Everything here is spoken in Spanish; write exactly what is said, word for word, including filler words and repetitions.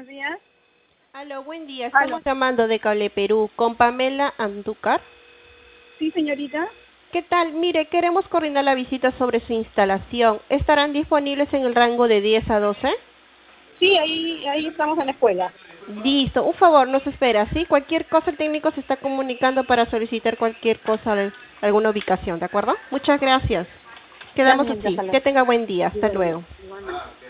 buenos días. Aló, buen día. Aló. Estamos llamando de Cable Perú con Pamela Andúcar. Sí, señorita. ¿Qué tal? Mire, queremos coordinar la visita sobre su instalación. ¿Estarán disponibles en el rango de diez a doce? Sí, ahí, ahí estamos en la escuela. Listo. Un favor, nos espera, ¿sí? Cualquier cosa el técnico se está comunicando para solicitar cualquier cosa de alguna ubicación, ¿de acuerdo? Muchas gracias. Quedamos Gracias, señorita. así. Hasta luego. Que tenga buen día. Hasta Igualmente. luego. Igualmente.